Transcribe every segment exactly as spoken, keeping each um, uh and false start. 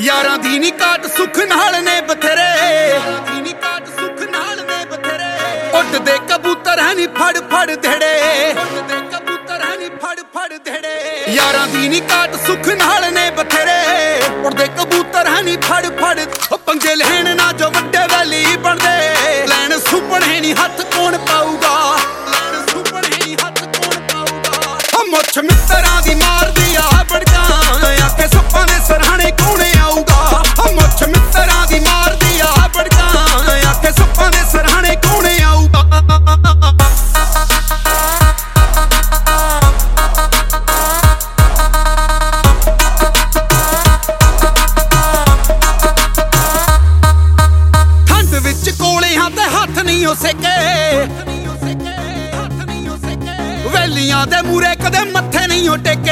यारां दी नी काट सुख नाल ने बथेरे, उड़दे कबूतर है नी फड़ फड़ धेड़े, यारां दी नी काट सुख नाल ने बथेरे, उड़दे कबूतर है नी फड़ फड़। पंगे लैण ना जो वड्डे वैली बनदे, लैण सुपने नी हथ कौन पाऊगा, लैण सुपने नी हथ कौन पाऊगा। मुछ मित्तरां दी मारदी आ बड़का, आखे सप्पां दे सरहाणे कौन आऊगा। मुछ मित्तरां दी मारदी आ बड़का, आखे सप्पां दे सरहाणे कौन आऊगा। ठंड विच कोलियां ते हथ नहीं हो सके, वैलियां दे मूरे कदे मत्थे नहीं हो टेके।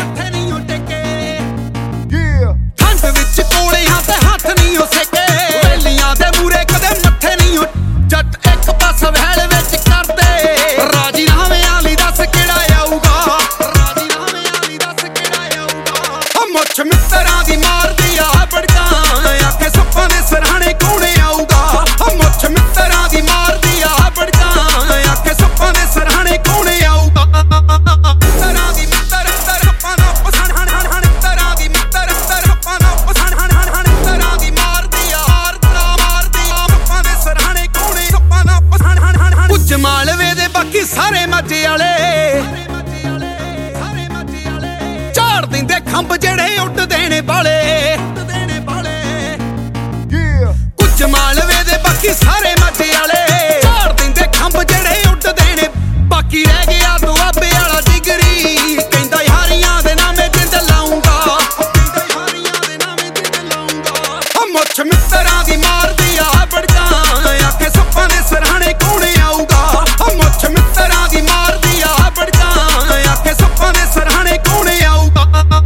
ठंड विच कोलियां ते हथ नहीं हो सके, वैलियां दे मूरे कदे मत्थे नहीं हो। जट एक पास वैल विच करदे, राजीनामे आली दस किहड़ा आऊगा, राजीनामे आली दस किहड़ा आऊगा। मुछ मित्तरां दी मारदी आ बड़का, आखे सप्पां दे सरहाणे कौन आऊगा। मुछ मित्तरां दी मारदी आ बड़का, आखे सप्पां दे सरहाणे कौन आऊगा। मित्तरां दी मित्तर मित्तर सप्पां दा पसण हण हण हण, मित्तरां दी मित्तर मित्तर सप्पां दा पसण हण हण हण। मित्तरां दी मारदी आ मारदा मारदी आ सप्पां दे सरहाणे कौन, सप्पां दा पसण हण हण हण। कुछ मालवे दे बाकी सारे मजे आले, झाड़ दिंदे खंभ जेड़े उड्डदे ने बाले। कुछ मालवे दे बाकी सारे मजे आले, झाड़ दिंदे खंभ जेड़े उड्डदे ने। बाकी रह गया दुआबे आला डिगरी, कहंदा यारियां दे नामे जिंद लाऊंगा, कहंदा यारियां दे नामे जिंद लाऊंगा। मुछ मित्तरां दी मारदी आ बड़का, आखे सप्पां दे सरहाणे कौन आऊगा। मुछ मित्तरां दी मारदी आ बड़का, आखे सप्पां दे सरहाणे कौन आऊगा।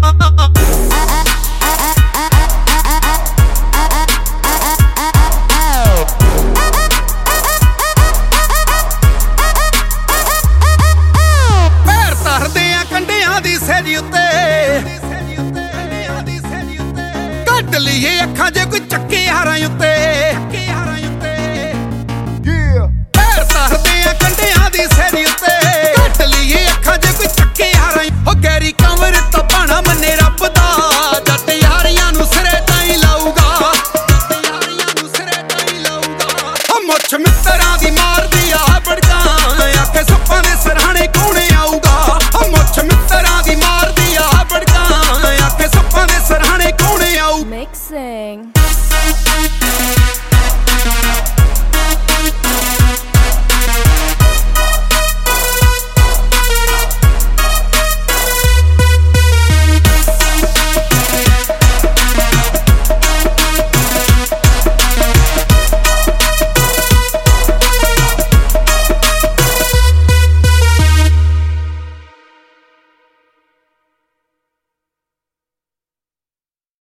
कट लीए अखां जे कोई चक्के हारां उत्ते, पैर तरदे आ कंढियां दी सैरी उत्ते। कट लीए अखां जे कोई चक्के हारां, ओ गैरी कंवर तां भाणा मन्ने रब दा, जट यारियां नूं सिरे ताईं लाऊगा, जट यारियां नूं सिरे ताईं लाऊगा। मुछ मित्तरां दी मारदी आ बड़का, आखे सप्पां दे सरहाणे कौन